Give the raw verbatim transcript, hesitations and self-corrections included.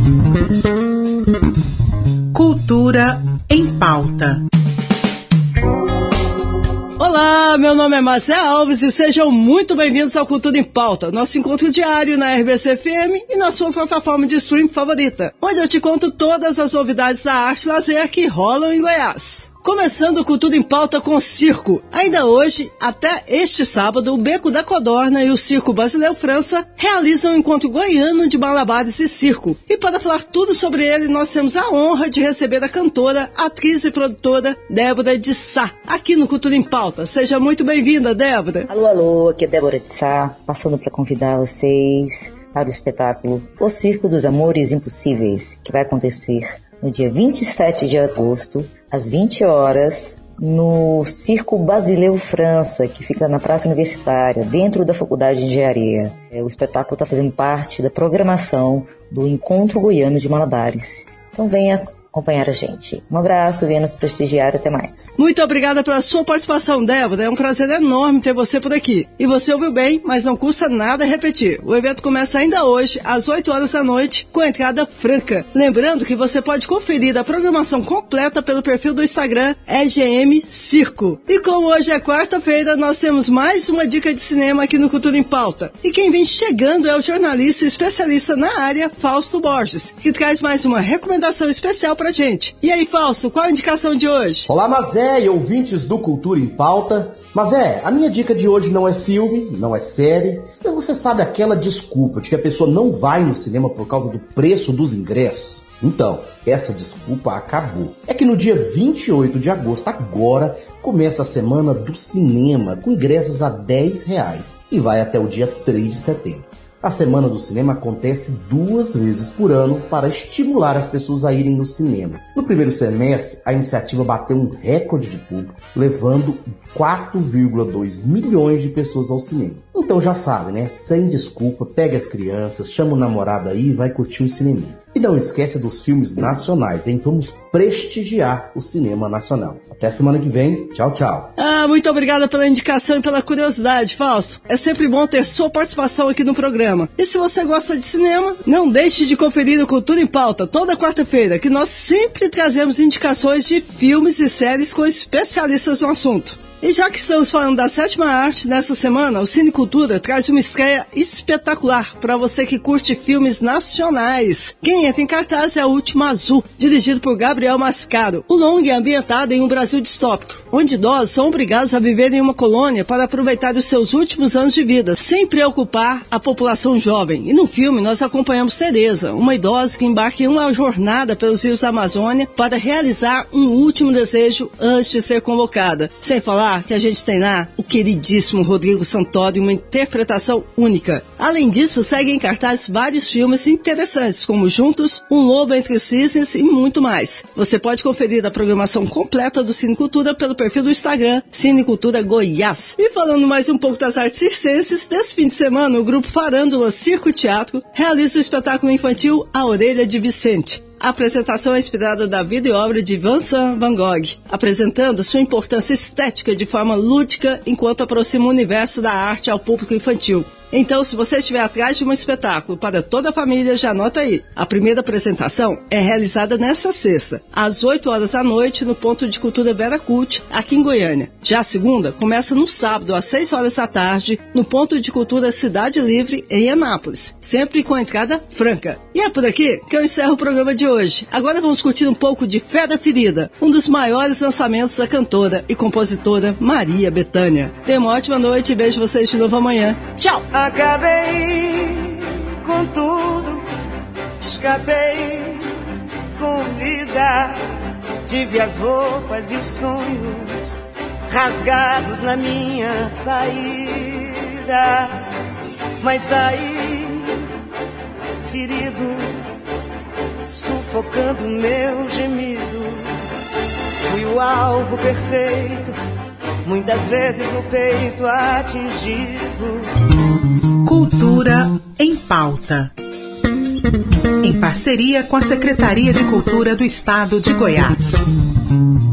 Cultura em Pauta. Olá, meu nome é Márcia Alves e sejam muito bem-vindos ao Cultura em Pauta, nosso encontro diário na R B C F M e na sua plataforma de stream favorita, onde eu te conto todas as novidades da arte e lazer que rolam em Goiás. Começando o Cultura em Pauta com circo. Ainda hoje, até este sábado, o Beco da Codorna e o Circo Basileu França realizam um encontro goiano de malabares e circo. E para falar tudo sobre ele, nós temos a honra de receber a cantora, atriz e produtora Débora de Sá, aqui no Cultura em Pauta. Seja muito bem-vinda, Débora. Alô, alô, aqui é Débora de Sá, passando para convidar vocês para o espetáculo O Circo dos Amores Impossíveis, que vai acontecer no dia vinte e sete de agosto, às vinte horas, no Circo Basileu França, que fica na Praça Universitária, dentro da Faculdade de Engenharia. O espetáculo está fazendo parte da programação do Encontro Goiano de Malabares. Então venha acompanhar a gente. Um abraço, venha nos prestigiar, até mais. Muito obrigada pela sua participação, Débora. É um prazer enorme ter você por aqui. E você ouviu bem, mas não custa nada repetir. O evento começa ainda hoje, às oito horas da noite, com entrada franca. Lembrando que você pode conferir a programação completa pelo perfil do Instagram E G M Circo. E como hoje é quarta-feira, nós temos mais uma dica de cinema aqui no Cultura em Pauta. E quem vem chegando é o jornalista e especialista na área, Fausto Borges, que traz mais uma recomendação especial pra gente. E aí, Fausto, qual a indicação de hoje? Olá, Mazé e ouvintes do Cultura em Pauta. Mazé, a minha dica de hoje não é filme, não é série. Mas você sabe aquela desculpa de que a pessoa não vai no cinema por causa do preço dos ingressos? Então, essa desculpa acabou. É que no dia vinte e oito de agosto, agora, começa a Semana do Cinema, com ingressos a dez reais e vai até o dia três de setembro. A Semana do Cinema acontece duas vezes por ano para estimular as pessoas a irem no cinema. No primeiro semestre, a iniciativa bateu um recorde de público, levando quatro vírgula dois milhões de pessoas ao cinema. Então já sabe, né? Sem desculpa, pega as crianças, chama o namorado aí e vai curtir um cineminha. E não esquece dos filmes nacionais, hein? Vamos prestigiar o cinema nacional. Até semana que vem. Tchau, tchau. Ah, muito obrigada pela indicação e pela curiosidade, Fausto. É sempre bom ter sua participação aqui no programa. E se você gosta de cinema, não deixe de conferir o Cultura em Pauta toda quarta-feira, que nós sempre trazemos indicações de filmes e séries com especialistas no assunto. E já que estamos falando da sétima arte, nessa semana, o Cine Cultura traz uma estreia espetacular para você que curte filmes nacionais. Quem entra em cartaz é O Último Azul, dirigido por Gabriel Mascaro. O longa é ambientado em um Brasil distópico, onde idosos são obrigados a viver em uma colônia para aproveitar os seus últimos anos de vida, sem preocupar a população jovem. E no filme nós acompanhamos Tereza, uma idosa que embarca em uma jornada pelos rios da Amazônia para realizar um último desejo antes de ser convocada. Sem falar que a gente tem lá o queridíssimo Rodrigo Santoro, uma interpretação única. Além disso, seguem em cartaz vários filmes interessantes, como Juntos, Um Lobo Entre os Cisnes e muito mais. Você pode conferir a programação completa do Cine Cultura pelo perfil do Instagram, Cine Cultura Goiás. E falando mais um pouco das artes circenses, desse fim de semana, o grupo Farândula Circo Teatro realiza o espetáculo infantil A Orelha de Vicente. A apresentação é inspirada da vida e obra de Vincent van Gogh, apresentando sua importância estética de forma lúdica enquanto aproxima o universo da arte ao público infantil. Então, se você estiver atrás de um espetáculo para toda a família, já anota aí. A primeira apresentação é realizada nesta sexta, às oito horas da noite, no Ponto de Cultura Vera Cult, aqui em Goiânia. Já a segunda começa no sábado, às seis horas da tarde, no Ponto de Cultura Cidade Livre, em Anápolis, sempre com entrada franca. E é por aqui que eu encerro o programa de hoje. Agora vamos curtir um pouco de Fera Ferida, um dos maiores lançamentos da cantora e compositora Maria Bethânia. Tenha uma ótima noite e vejo vocês de novo amanhã. Tchau! Acabei com tudo, escapei com vida, tive as roupas e os sonhos rasgados na minha saída, mas saí ferido, sufocando meu gemido. Fui o alvo perfeito, muitas vezes no peito atingido. Cultura em Pauta. Em parceria com a Secretaria de Cultura do Estado de Goiás.